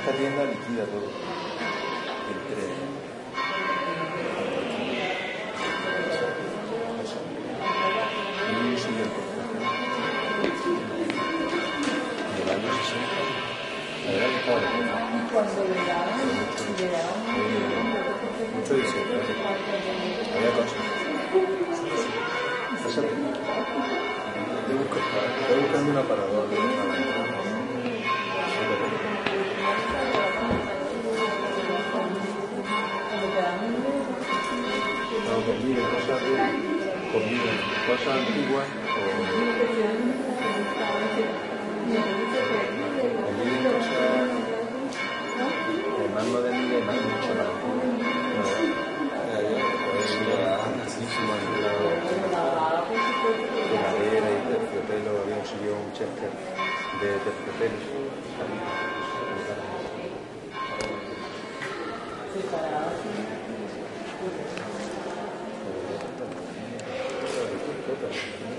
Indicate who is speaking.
Speaker 1: esta tienda liquida todo. Entre y sigue el porcentaje. Y el año 60, la verdad que estaba de acuerdo.
Speaker 2: Y cuando llegaban
Speaker 1: Mucho diseño, había cosas. Pásate. Estoy buscando un aparador de combinen cosas antiguas combinen cosas más modernas y más mucho más de madera y terciopelo. Había un sillón, un Chester de terciopelo. Thank you.